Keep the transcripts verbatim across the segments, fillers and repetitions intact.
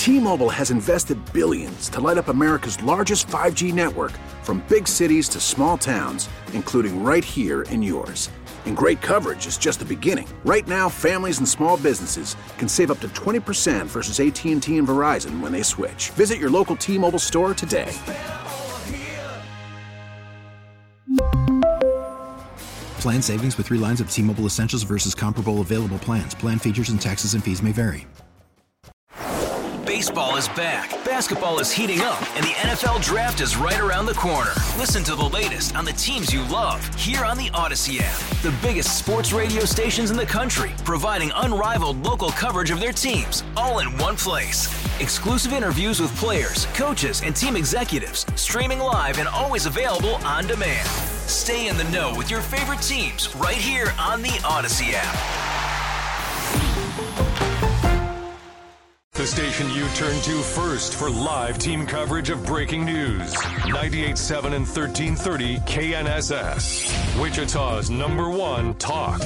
T-Mobile has invested billions to light up America's largest five G network, from big cities to small towns, including right here in yours. And great coverage is just the beginning. Right now, families and small businesses can save up to twenty percent versus A T and T and Verizon when they switch. Visit your local T-Mobile store today. Plan savings with three lines of T-Mobile Essentials versus comparable available plans. Plan features and taxes and fees may vary. Baseball is back, basketball is heating up, and the N F L Draft is right around the corner. Listen to the latest on the teams you love here on the Odyssey app. The biggest sports radio stations in the country, providing unrivaled local coverage of their teams, all in one place. Exclusive interviews with players, coaches, and team executives, streaming live and always available on demand. Stay in the know with your favorite teams right here on the Odyssey app. The station you turn to first for live team coverage of breaking news. ninety-eight point seven and thirteen thirty K N S S. Wichita's number one talk.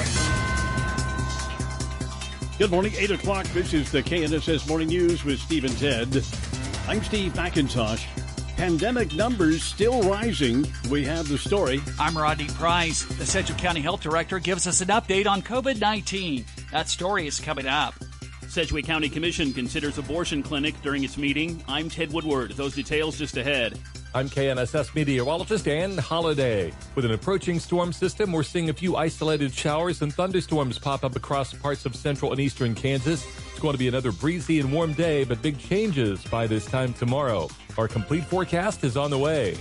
Good morning, eight o'clock. This is the K N S S Morning News with Steve and Ted. I'm Steve McIntosh. Pandemic numbers still rising. We have the story. I'm Rodney Price. The Sedgwick County Health Director gives us an update on COVID nineteen. That story is coming up. Sedgwick County Commission considers abortion clinic during its meeting. I'm Ted Woodward. Those details just ahead. I'm K N S S meteorologist Ann Holiday. With an approaching storm system, we're seeing a few isolated showers and thunderstorms pop up across parts of central and eastern Kansas. It's going to be another breezy and warm day, but big changes by this time tomorrow. Our complete forecast is on the way.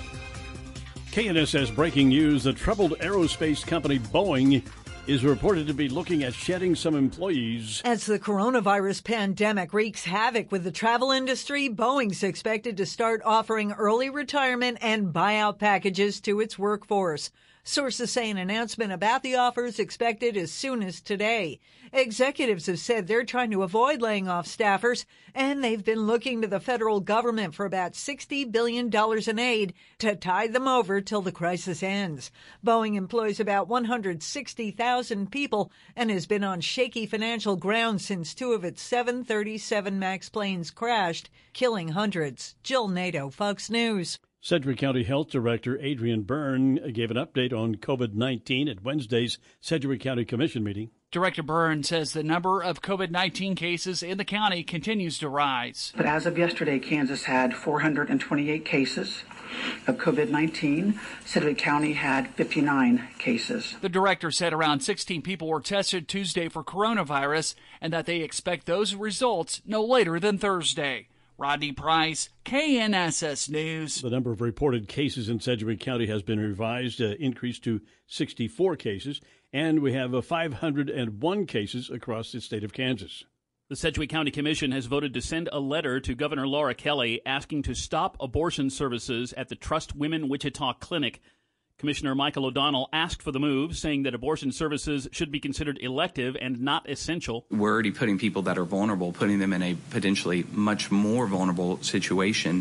K N S S breaking news. The troubled aerospace company Boeing is reported to be looking at shedding some employees. As the coronavirus pandemic wreaks havoc with the travel industry, Boeing's expected to start offering early retirement and buyout packages to its workforce. Sources say an announcement about the offers expected as soon as today. Executives have said they're trying to avoid laying off staffers, and they've been looking to the federal government for about sixty billion dollars in aid to tide them over till the crisis ends. Boeing employs about one hundred sixty thousand people and has been on shaky financial ground since two of its seven thirty-seven MAX planes crashed, killing hundreds. Jill Nato, Fox News. Sedgwick County Health Director Adrian Byrne gave an update on COVID nineteen at Wednesday's Sedgwick County Commission meeting. Director Byrne says the number of COVID nineteen cases in the county continues to rise. But as of yesterday, Kansas had four hundred twenty-eight cases of COVID nineteen. Sedgwick County had fifty-nine cases. The director said around sixteen people were tested Tuesday for coronavirus and that they expect those results no later than Thursday. Rodney Price, K N S S News. The number of reported cases in Sedgwick County has been revised, uh, increased to sixty-four cases, and we have uh, five hundred one cases across the state of Kansas. The Sedgwick County Commission has voted to send a letter to Governor Laura Kelly asking to stop abortion services at the Trust Women Wichita Clinic. Commissioner Michael O'Donnell asked for the move, saying that abortion services should be considered elective and not essential. We're already putting people that are vulnerable, putting them in a potentially much more vulnerable situation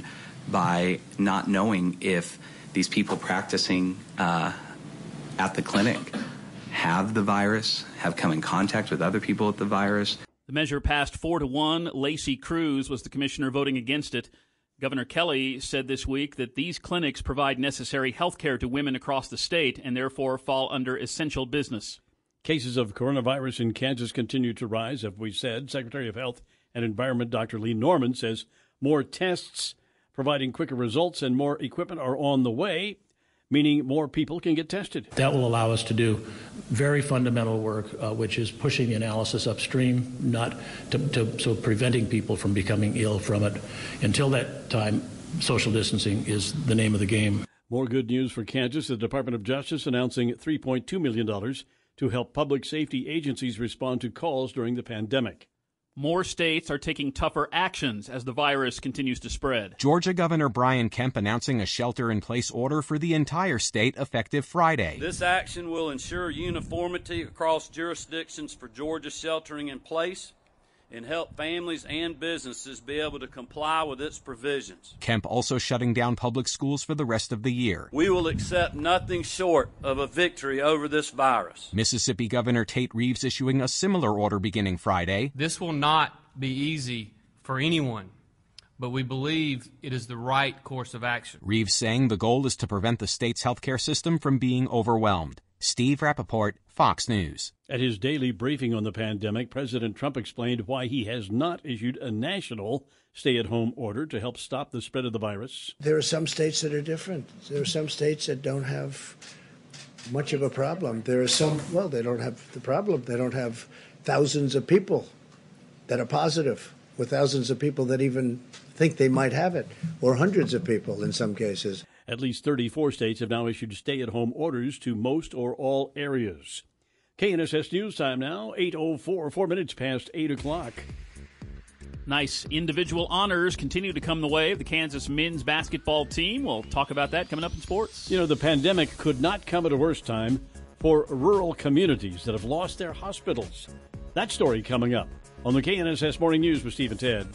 by not knowing if these people practicing uh, at the clinic have the virus, have come in contact with other people with the virus. The measure passed four to one. Lacey Cruz was the commissioner voting against it. Governor Kelly said this week that these clinics provide necessary health care to women across the state and therefore fall under essential business. Cases of coronavirus in Kansas continue to rise, as we said. Secretary of Health and Environment Doctor Lee Norman says more tests providing quicker results and more equipment are on the way, meaning more people can get tested. That will allow us to do very fundamental work, uh, which is pushing the analysis upstream, not to, to, so preventing people from becoming ill from it. Until that time, social distancing is the name of the game. More good news for Kansas. The Department of Justice announcing three point two million dollars to help public safety agencies respond to calls during the pandemic. More states are taking tougher actions as the virus continues to spread. Georgia Governor Brian Kemp announcing a shelter-in-place order for the entire state effective Friday. This action will ensure uniformity across jurisdictions for Georgia sheltering in place and help families and businesses be able to comply with its provisions. Kemp also shutting down public schools for the rest of the year. We will accept nothing short of a victory over this virus. Mississippi Governor Tate Reeves issuing a similar order beginning Friday. This will not be easy for anyone, but we believe it is the right course of action. Reeves saying the goal is to prevent the state's healthcare system from being overwhelmed. Steve Rappaport, Fox News. At his daily briefing on the pandemic, President Trump explained why he has not issued a national stay-at-home order to help stop the spread of the virus. There are some states that are different. There are some states that don't have much of a problem. There are some, well, they don't have the problem. They don't have thousands of people that are positive, or thousands of people that even think they might have it, or hundreds of people in some cases. At least thirty-four states have now issued stay-at-home orders to most or all areas. K N S S News Time now, eight oh four, four minutes past eight o'clock. Nice individual honors continue to come the way of the Kansas men's basketball team. We'll talk about that coming up in sports. You know, the pandemic could not come at a worse time for rural communities that have lost their hospitals. That story coming up on the K N S S Morning News with Steve and Ted.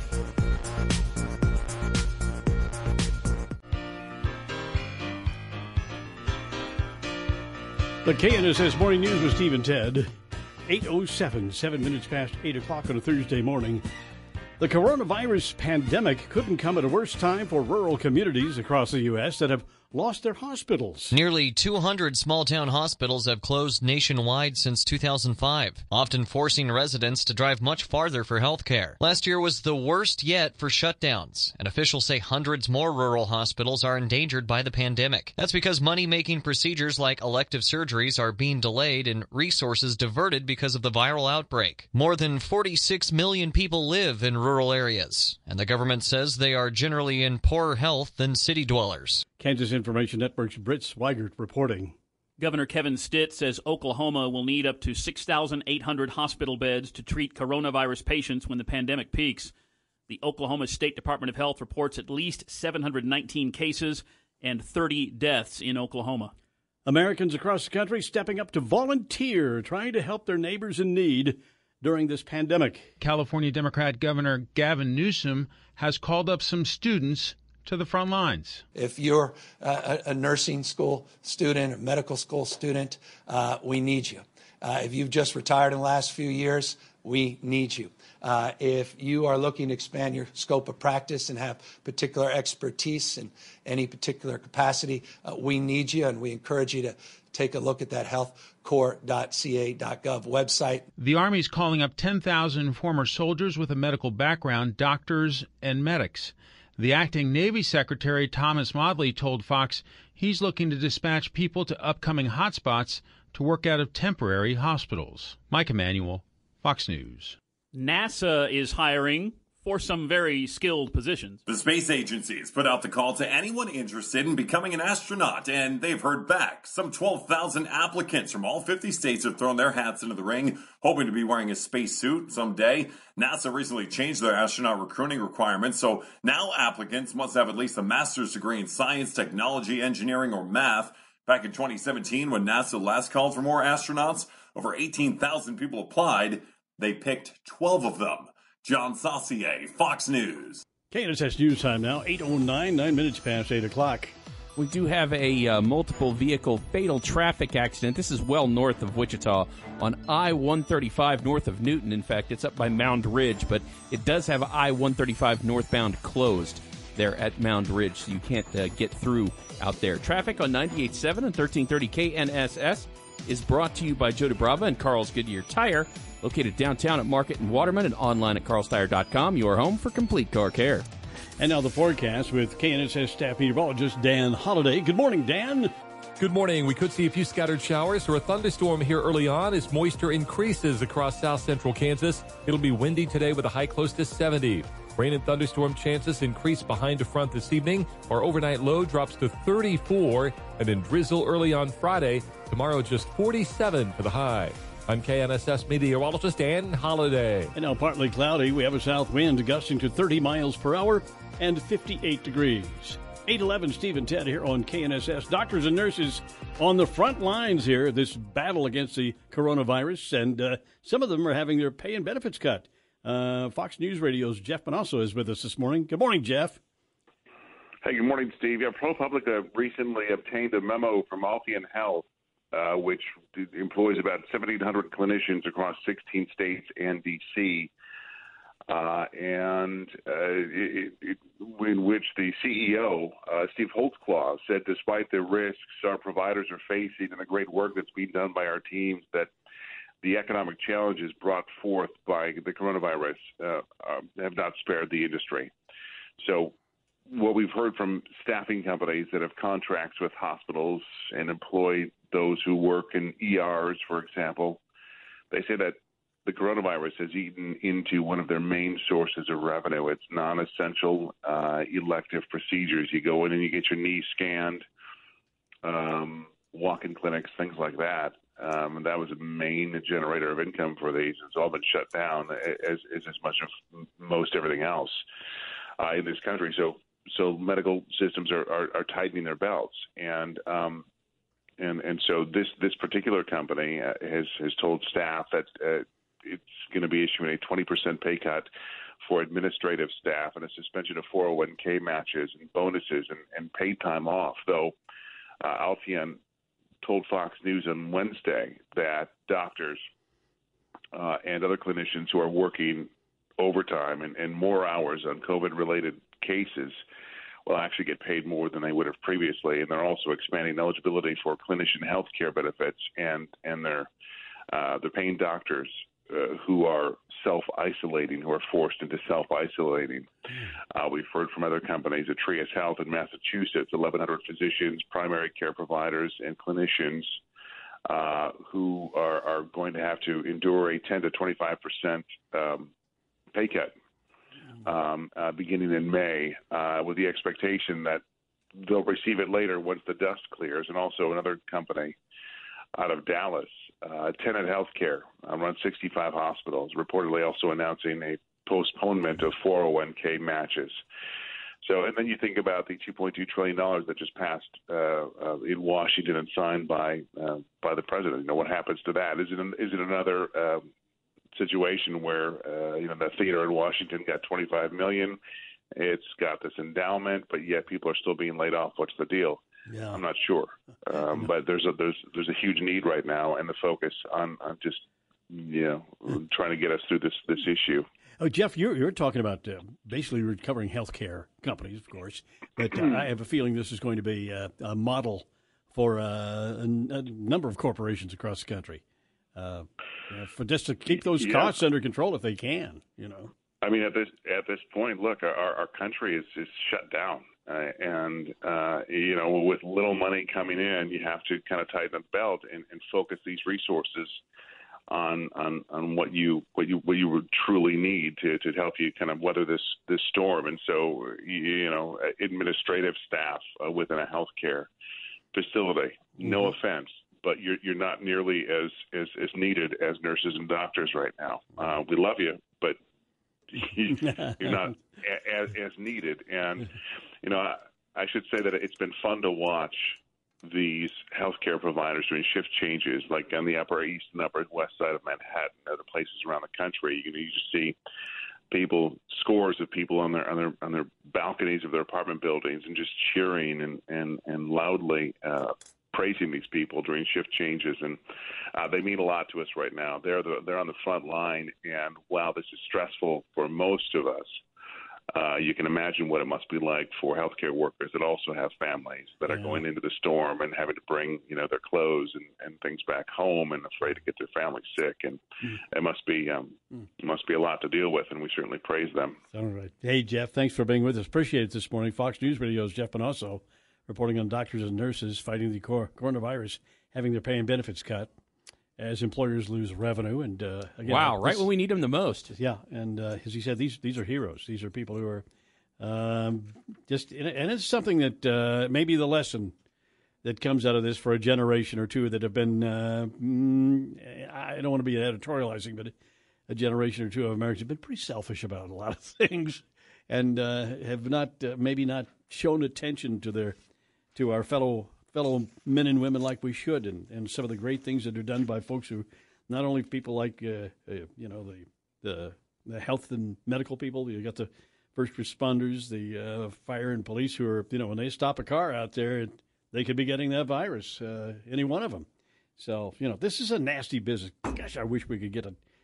The K N S S Morning News with Steve and Ted. eight oh seven, seven minutes past eight o'clock on a Thursday morning. The coronavirus pandemic couldn't come at a worse time for rural communities across the U S that have lost their hospitals. Nearly two hundred small-town hospitals have closed nationwide since two thousand five, often forcing residents to drive much farther for health care. Last year was the worst yet for shutdowns, and officials say hundreds more rural hospitals are endangered by the pandemic. That's because money-making procedures like elective surgeries are being delayed and resources diverted because of the viral outbreak. More than forty-six million people live in rural areas, and the government says they are generally in poorer health than city dwellers. Kansas Information Network's Britt Swigert reporting. Governor Kevin Stitt says Oklahoma will need up to six thousand eight hundred hospital beds to treat coronavirus patients when the pandemic peaks. The Oklahoma State Department of Health reports at least seven hundred nineteen cases and thirty deaths in Oklahoma. Americans across the country stepping up to volunteer, trying to help their neighbors in need during this pandemic. California Democrat Governor Gavin Newsom has called up some students to the front lines. If you're a, a nursing school student, a medical school student, uh, we need you. Uh, if you've just retired in the last few years, we need you. Uh, if you are looking to expand your scope of practice and have particular expertise in any particular capacity, uh, we need you, and we encourage you to take a look at that health corps dot c a dot gov website. The Army's calling up ten thousand former soldiers with a medical background, doctors and medics. The acting Navy Secretary Thomas Modly told Fox he's looking to dispatch people to upcoming hotspots to work out of temporary hospitals. Mike Emanuel, Fox News. NASA is hiring for some very skilled positions. The space agency has put out the call to anyone interested in becoming an astronaut, and they've heard back. Some twelve thousand applicants from all fifty states have thrown their hats into the ring, hoping to be wearing a spacesuit someday. NASA recently changed their astronaut recruiting requirements, so now applicants must have at least a master's degree in science, technology, engineering, or math. Back in twenty seventeen, when NASA last called for more astronauts, over eighteen thousand people applied. They picked twelve of them. John Saucier, Fox News. K N S S News Time now, eight oh nine, nine minutes past eight o'clock. We do have a uh, multiple vehicle fatal traffic accident. This is well north of Wichita on I one thirty-five north of Newton. In fact, it's up by Mound Ridge, but it does have I one thirty-five northbound closed there at Mound Ridge, so you can't uh, get through out there. Traffic on ninety-eight point seven and thirteen thirty K N S S is brought to you by Joe DeBrava and Carl's Goodyear Tire, located downtown at Market and Waterman and online at carls tire dot com, your home for complete car care. And now the forecast with K N S S staff meteorologist Dan Holliday. Good morning, Dan. Good morning. We could see a few scattered showers or a thunderstorm here early on as moisture increases across south central Kansas. It'll be windy today with a high close to seventy. Rain and thunderstorm chances increase behind a front this evening. Our overnight low drops to thirty-four, and then drizzle early on Friday. Tomorrow just forty-seven for the high. I'm K N S S meteorologist Dan Holliday. And now partly cloudy. We have a south wind gusting to thirty miles per hour and fifty-eight degrees. eight eleven, Steve and Ted here on K N S S. Doctors and nurses on the front lines here, this battle against the coronavirus, and uh, some of them are having their pay and benefits cut. Uh, Fox News Radio's Jeff Manasso is with us this morning. Good morning, Jeff. Hey, good morning, Steve. Yeah, ProPublica recently obtained a memo from Alteon Health, uh, which employs about seventeen hundred clinicians across sixteen states and D C uh, and uh, it, it, in which the C E O, uh, Steve Holtzclaw, said despite the risks our providers are facing and the great work that's being done by our teams, that the economic challenges brought forth by the coronavirus uh, uh, have not spared the industry. So what we've heard from staffing companies that have contracts with hospitals and employ those who work in E Rs, for example, they say that the coronavirus has eaten into one of their main sources of revenue. It's non-essential uh, elective procedures. You go in and you get your knee scanned, um, walk-in clinics, things like that. Um, and that was a main generator of income for these. It's all been shut down, as, as, as much of most everything else uh, in this country. So so medical systems are, are, are tightening their belts. And um, and and so this, this particular company uh, has, has told staff that uh, it's going to be issuing a twenty percent pay cut for administrative staff and a suspension of four oh one k matches and bonuses and, and paid time off, though uh, Alteon told Fox News on Wednesday that doctors uh, and other clinicians who are working overtime and, and more hours on COVID-related cases will actually get paid more than they would have previously, and they're also expanding eligibility for clinician health care benefits, and, and they're, uh, they're paying doctors Uh, who are self-isolating, who are forced into self-isolating. Uh, we've heard from other companies, Atrius Health in Massachusetts, eleven hundred physicians, primary care providers, and clinicians uh, who are, are going to have to endure a ten to twenty-five percent um, pay cut um, uh, beginning in May, uh, with the expectation that they'll receive it later once the dust clears. And also another company out of Dallas, uh, Tenet Healthcare, uh, runs sixty-five hospitals, reportedly also announcing a postponement of four oh one k matches. So, and then you think about the two point two trillion dollars that just passed uh, uh, in Washington and signed by uh, by the president. You know, what happens to that? Is it an, is it another uh, situation where uh, you know the theater in Washington got twenty-five million dollars? It's got this endowment, but yet people are still being laid off. What's the deal? Yeah. I'm not sure, um, but there's a there's there's a huge need right now, and the focus on, on just you know trying to get us through this this issue. Oh, Jeff, you're you're talking about uh, basically recovering healthcare companies, of course, but uh, I have a feeling this is going to be uh, a model for uh, a, a number of corporations across the country, uh, you know, for just to keep those costs yeah. under control if they can. You know, I mean, at this at this point, look, our our country is is shut down. Uh, and, uh, you know, with little money coming in, you have to kind of tighten the belt and, and focus these resources on, on on what you what you what you would truly need to, to help you kind of weather this, this storm. And so, you know, administrative staff uh, within a healthcare facility, mm-hmm. no offense, but you're you're not nearly as, as, as needed as nurses and doctors right now. Uh, we love you, but you're not as, as needed. And you know, I, I should say that it's been fun to watch these healthcare providers doing shift changes, like on the Upper East and Upper West side of Manhattan, and other places around the country. You know, you just see people, scores of people on their on their on their balconies of their apartment buildings, and just cheering and and and loudly uh, praising these people during shift changes, and uh, they mean a lot to us right now. They're the, they're on the front line, and while this is stressful for most of us, Uh, you can imagine what it must be like for healthcare workers that also have families that are yeah. going into the storm and having to bring, you know, their clothes and, and things back home and afraid to get their family sick. And mm. it must be um, mm. it must be a lot to deal with, and we certainly praise them. All right. Hey, Jeff, thanks for being with us. Appreciate it this morning. Fox News Radio's Jeff Panosso reporting on doctors and nurses fighting the coronavirus, having their pay and benefits cut as employers lose revenue. And uh, again, wow, this, right when we need them the most. Yeah, and uh, as he said, these these are heroes. These are people who are um, just, and it's something that uh, maybe the lesson that comes out of this for a generation or two that have been, uh, mm, I don't want to be editorializing, but a generation or two of Americans have been pretty selfish about a lot of things, and uh, have not uh, maybe not shown attention to their to our fellow. fellow men and women like we should, and, and some of the great things that are done by folks who, not only people like, uh, uh, you know, the, the the health and medical people, you got the first responders, the uh, fire and police who are, you know, when they stop a car out there, they could be getting that virus, uh, any one of them. So, you know, this is a nasty business. Gosh, I wish we could get a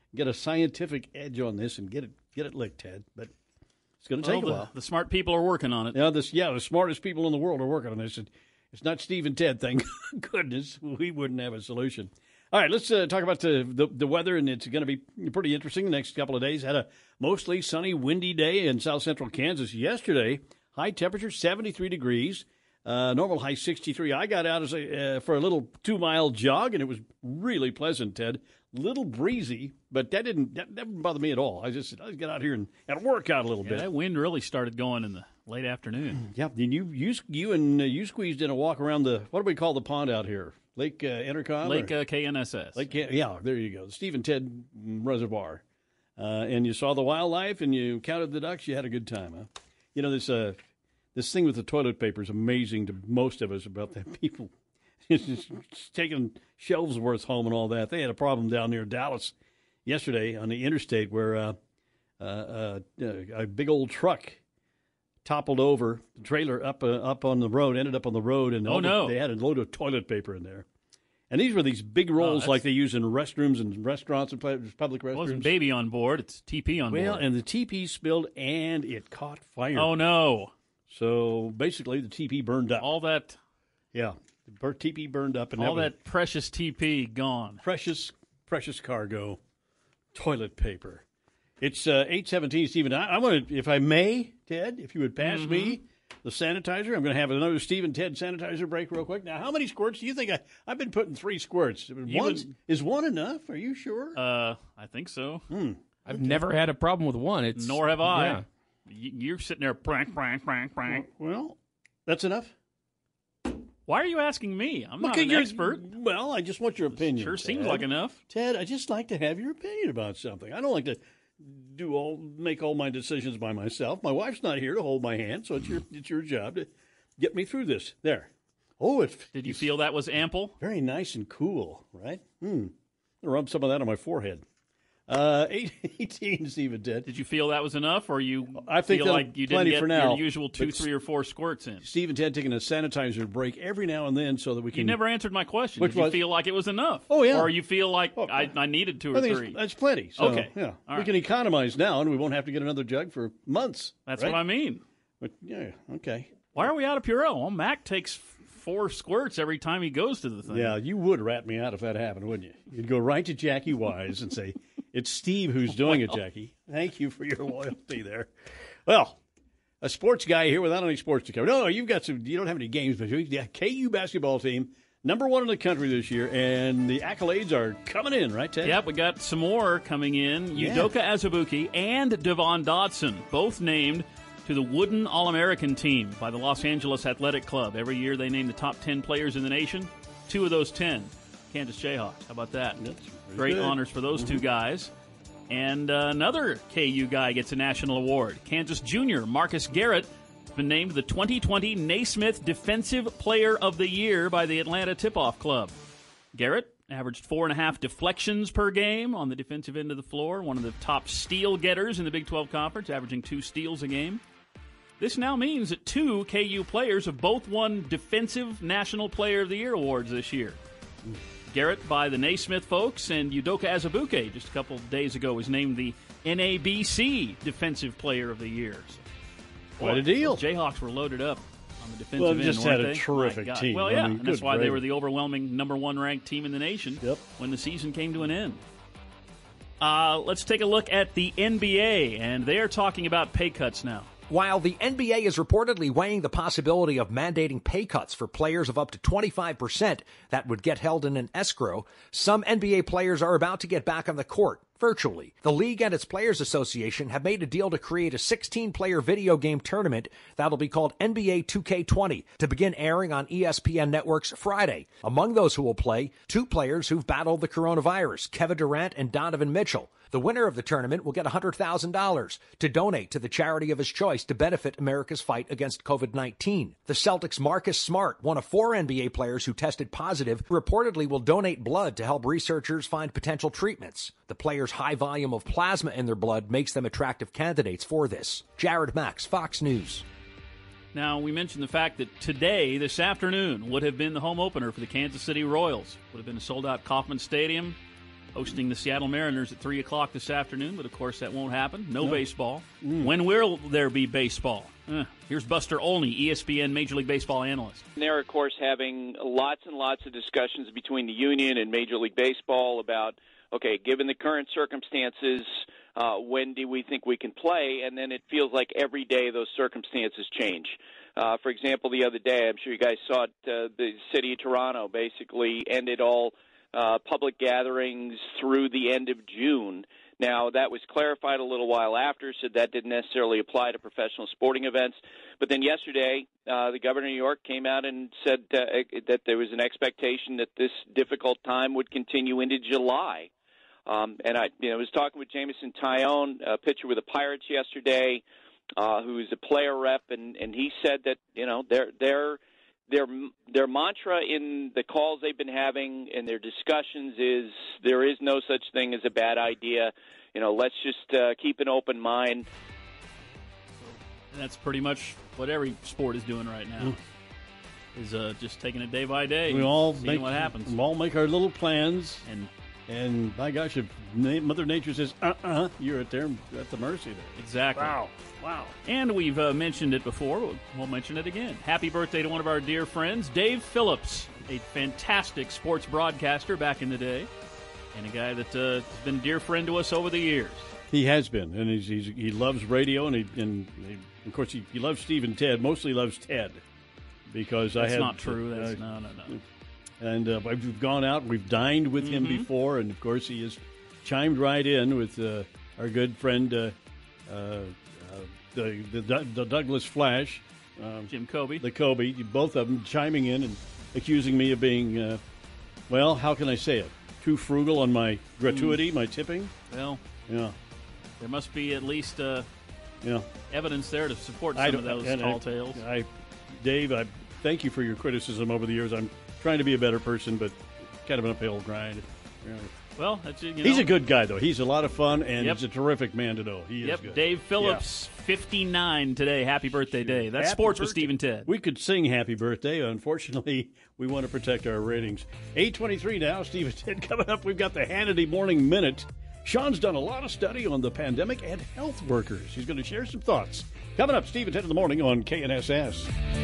get a scientific edge on this and get it get it licked, Ted. But it's going to take well, a while. The, the smart people are working on it. Yeah, this yeah, the smartest people in the world are working on this. And it's not Steve and Ted, thank goodness. We wouldn't have a solution. All right, let's uh, talk about the, the the weather, and it's going to be pretty interesting the next couple of days. Had a mostly sunny, windy day in south central Kansas yesterday. High temperature, seventy-three degrees. Uh, normal high, sixty-three. I got out as a, uh, for a little two-mile jog, and it was really pleasant, Ted. Little breezy, but that didn't that, that didn't bother me at all. I just I just get out here and, and work out a little yeah, bit. That wind really started going in the late afternoon. Yeah, and you you you and uh, you squeezed in a walk around the what do we call the pond out here? Lake uh, Intercom? Lake uh, K N S S. Lake, yeah, there you go. The Steve and Ted Reservoir. Uh, and you saw the wildlife and you counted the ducks. You had a good time, huh? You know, this uh, this thing with the toilet paper is amazing to most of us about that people just taking shelves worth home and all that. They had a problem down near Dallas yesterday on the interstate where uh, uh, uh, a big old truck toppled over the trailer up uh, up on the road, ended up on the road, and oh, all the, no. they had a load of toilet paper in there. And these were these big rolls oh, like they use in restrooms and restaurants and public restrooms. It wasn't baby on board. It's T P on well, board. Well, and the T P spilled and it caught fire. Oh, no. So basically the T P burned up. All that. Yeah. The T P burned up. And all that, that precious T P gone. Precious, precious cargo. Toilet paper. It's uh, eight seventeen, Stephen. I, I want to, if I may, Ted, if you would pass mm-hmm. me the sanitizer. I'm going to have another Steve and Ted sanitizer break real quick. Now, how many squirts do you think I, I've been putting three squirts. One, would, is one enough? Are you sure? Uh, I think so. Hmm. I've okay. never had a problem with one. It's Nor have I. Yeah. You're sitting there, prank, prank, prank, prank. Well, that's enough. Why are you asking me? I'm Look, not an expert. Well, I just want your opinion. Sure Ted. seems like enough. Ted, I just like to have your opinion about something. I don't like to do all make all my decisions by myself. My wife's not here to hold my hand, so it's your it's your job to get me through this. There. Oh, it did you feel that was ample? Very nice and cool, right? Hmm. I'll rub some of that on my forehead. Uh, eight, eighteen, Stephen did. Did you feel that was enough, or you I think feel like you didn't get for now, your usual two, three, or four squirts in? Steve and Ted taking a sanitizer break every now and then so that we can... You never answered my question. Which Did you was, feel like it was enough? Oh, yeah. Or you feel like oh, I, I needed two I or think three? That's plenty. So, okay. Yeah. All we right. can economize now, and we won't have to get another jug for months. That's right? what I mean. But, yeah, okay. Why are we out of Purell? Well, Mac takes four squirts every time he goes to the thing. Yeah, you would rat me out if that happened, wouldn't you? You'd go right to Jackie Wise and say, it's Steve who's doing well. it, Jackie. Thank you for your loyalty there. Well, a sports guy here without any sports to cover. No, no, you've got some, you don't have any games, but you, the K U basketball team, number one in the country this year, and the accolades are coming in, right, Ted? Yep, we got some more coming in. Yeah. Udoka Azubuike and Devon Dodson, both named to the Wooden All-American team by the Los Angeles Athletic Club. Every year they name the top ten players in the nation. Two of those ten, Kansas Jayhawks. How about that? That's Great good. honors for those mm-hmm. two guys. And uh, another K U guy gets a national award. Kansas junior Marcus Garrett has been named the twenty twenty Naismith Defensive Player of the Year by the Atlanta Tip-Off Club. Garrett averaged four and a half deflections per game on the defensive end of the floor, one of the top steal getters in the Big twelve Conference, averaging two steals a game. This now means that two K U players have both won Defensive National Player of the Year awards this year. Garrett by the Naismith folks, and Udoka Azubuike just a couple of days ago was named the N A B C Defensive Player of the Year. So, what a deal. The Jayhawks were loaded up on the defensive well, end, just weren't had they? a terrific team. Well, yeah, I mean, and that's why gravy. they were the overwhelming number one ranked team in the nation yep. when the season came to an end. Uh, let's take a look at the N B A, and they are talking about pay cuts now. While the N B A is reportedly weighing the possibility of mandating pay cuts for players of up to twenty-five percent that would get held in an escrow, some N B A players are about to get back on the court, virtually. The league and its Players Association have made a deal to create a sixteen-player video game tournament that'll be called N B A two K twenty to begin airing on E S P N Network's Friday. Among those who will play, two players who've battled the coronavirus, Kevin Durant and Donovan Mitchell. The winner of the tournament will get one hundred thousand dollars to donate to the charity of his choice to benefit America's fight against covid nineteen. The Celtics' Marcus Smart, one of four N B A players who tested positive, reportedly will donate blood to help researchers find potential treatments. The players' high volume of plasma in their blood makes them attractive candidates for this. Jared Max, Fox News. Now, we mentioned the fact that today, this afternoon, would have been the home opener for the Kansas City Royals. Would have been a sold-out Kauffman Stadium. hosting the Seattle Mariners at three o'clock this afternoon, but of course that won't happen. No, no. baseball. Mm. When will there be baseball? Uh, here's Buster Olney, E S P N Major League Baseball analyst. They're, of course, having lots and lots of discussions between the union and Major League Baseball about, okay, given the current circumstances, uh, when do we think we can play? And then it feels like every day those circumstances change. Uh, for example, the other day, I'm sure you guys saw it, uh, the city of Toronto basically ended all uh, public gatherings through the end of June. Now, that was clarified a little while after, so that didn't necessarily apply to professional sporting events. But then yesterday, uh, the governor of New York came out and said uh, that there was an expectation that this difficult time would continue into July. Um, and I you know, was talking with Jameson Tyone, a pitcher with the Pirates yesterday, uh, who is a player rep, and, and he said that, you know, their their their their mantra in the calls they've been having and their discussions is there is no such thing as a bad idea. You know, let's just uh, keep an open mind. And that's pretty much what every sport is doing right now. Mm. Is uh, just taking it day by day. We all seeing make what happens. We all make our little plans, and and by gosh, if Mother Nature says uh uh-uh, uh, you're at their at the mercy there. Exactly. Wow. Wow. And we've uh, mentioned it before. We'll, we'll mention it again. Happy birthday to one of our dear friends, Dave Phillips, a fantastic sports broadcaster back in the day, and a guy that uh, has been a dear friend to us over the years. He has been, and he's, he's, he loves radio, and, he, and he, of course he, he loves Steve and Ted. Mostly loves Ted, because That's I have not true. That's uh, no, no, no. And uh, we've gone out, we've dined with mm-hmm. him before, and of course he has chimed right in with uh, our good friend uh, uh, The, the the Douglas Flash, um, Jim Kobe, the Kobe, both of them chiming in and accusing me of being, uh, well, how can I say it? Too frugal on my gratuity, mm. my tipping. Well, yeah, there must be at least uh, yeah evidence there to support some of those tall I, tales. I, Dave, I thank you for your criticism over the years. I'm trying to be a better person, but kind of an uphill grind. Yeah. Well, that's, you know. He's a good guy, though. He's a lot of fun, and yep. he's a terrific man to know. He yep. is good. Dave Phillips, yeah. fifty-nine today. Happy birthday day. That's Happy sports birthday. with Steve and Ted. We could sing happy birthday. Unfortunately, we want to protect our ratings. eight twenty-three now. Steve and Ted coming up. We've got the Hannity Morning Minute. Sean's done a lot of study on the pandemic and health workers. He's going to share some thoughts. Coming up, Steve and Ted in the morning on K N S S.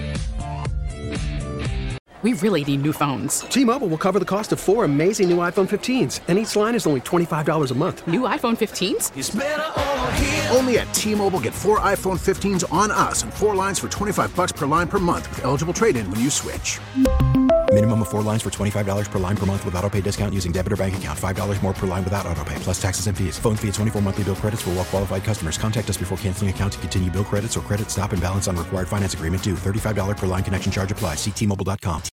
We really need new phones. T-Mobile will cover the cost of four amazing new iPhone fifteens, and each line is only twenty-five dollars a month. New iPhone fifteens? It's better over here. Only at T-Mobile, get four iPhone fifteens on us and four lines for twenty-five dollars per line per month with eligible trade-in when you switch. Minimum of four lines for twenty-five dollars per line per month with autopay discount using debit or bank account. five dollars more per line without autopay, plus taxes and fees. Phone fee at twenty-four monthly bill credits for well-qualified customers. Contact us before canceling account to continue bill credits or credit stop and balance on required finance agreement due. thirty-five dollars per line connection charge applies. See T Mobile dot com.